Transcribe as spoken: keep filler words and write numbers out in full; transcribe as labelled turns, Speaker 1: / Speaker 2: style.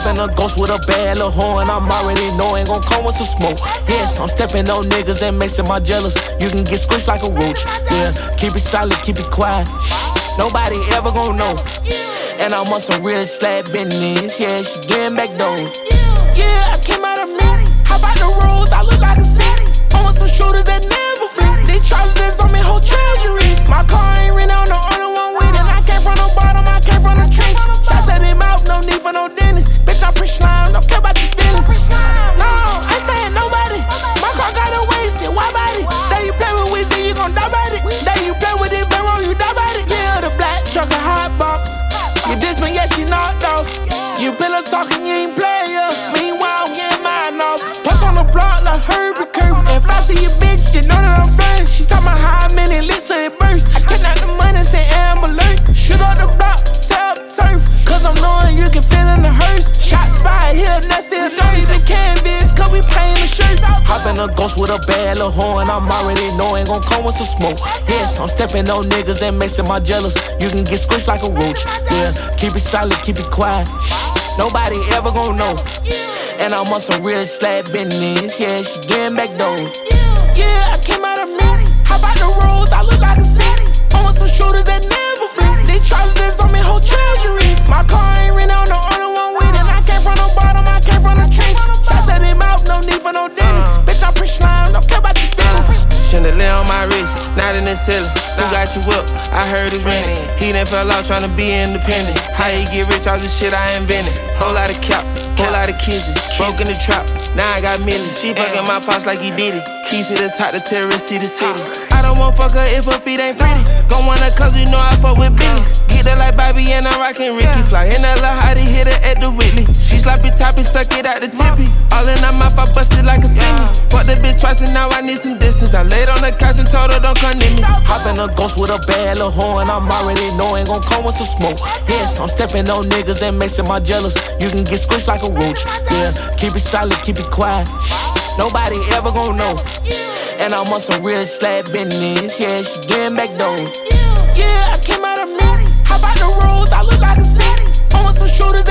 Speaker 1: Hopping a ghost with a bad little horn, I'm already knowing gon' come with some smoke. Yes, I'm stepping on niggas and makes my jealous. You can get squished like a roach. Yeah, keep it solid, keep it quiet. Nobody ever gon' know. And I'm on some real slab business. Yeah, she getting back though. Yeah, I came out of me. How about the roads? I look like a city. I want some shooters that never blink. They trousers that's on me whole treasury. My car ain't ring on the only one with it. I came from the bottom, I came from the trench. Shots at their mouth, no need for no dentist. Bitch, I'm pretty slime, don't care about your feelings. No, I ain't staying nobody. My car got a waste, yeah, why body? That you play with Weezy, you gon' die about it. That you play with it, barrel, you die about it. Yeah, the black truck, a hot box. You diss me, yes, you knocked off. You pillow talking, you ain't player. Meanwhile, I'm getting mine off. Post on the block like Herbie Curry. If I see you bitch, you know that I'm first. She talking about how many licks till it burst. I kidnap the money, say Amber Alert. Shoot on the block, tell turf. Cause I'm knowing you can feel in the hearse. Shots fired here, that's it. Don't need the canvas, cause we paying the shirt. Hopping a ghost with a bad little horn, I'm already knowing gon' come with some smoke. Yes, I'm stepping on niggas and makes my jealous. You can get squished like a roach. Yeah, keep it solid, keep it quiet. Nobody ever gon' know. And I'm on some real slab business. Yeah, she getting back though. Yeah, I came out of me. How about the roads? I look like a city. I want some shooters that never blink. They trousers that's on me whole treasury. My car ain't ring on the only one with it. I came from the bottom, I came from the trench. Shots at their mouth, no need for no dentist. Bitch, I'm pretty slime, don't care about your feelings.
Speaker 2: Chandelier on my wrist, not in the ceiling. Who got you up? I heard it's raining. He done fell out tryna be independent. How you get rich? All this shit I invented. Whole lot of cap, whole lot of kisses. Broke in the trap, now I got millions. She fucking my pops like he did it. Keys to the top, the terrorists see the city. I don't want fuck her if her feet ain't pretty. Gon' wanna cause you know I fuck with business. Get that like Bobby and I'm rockin' Ricky. Fly in that little hottie, hit her at the Whitney. She sloppy toppy, suck it out the tippy. All in her mouth, I busted like a semi. Fuck the bitch twice and now I need some distance. I laid on the couch and told her don't come near me.
Speaker 1: Hopping a ghost with a bad little horn, I'm already knowing gon' come with some smoke. Yes, I'm stepping on niggas and makes my jealous. You can get squished like a roach. Yeah, keep it solid, keep it quiet. Nobody ever gon' know. And I'm on some real slab business. Yeah, she getting back though. Yeah, I came out of me. How about the roads? I look like a city. I want some shooters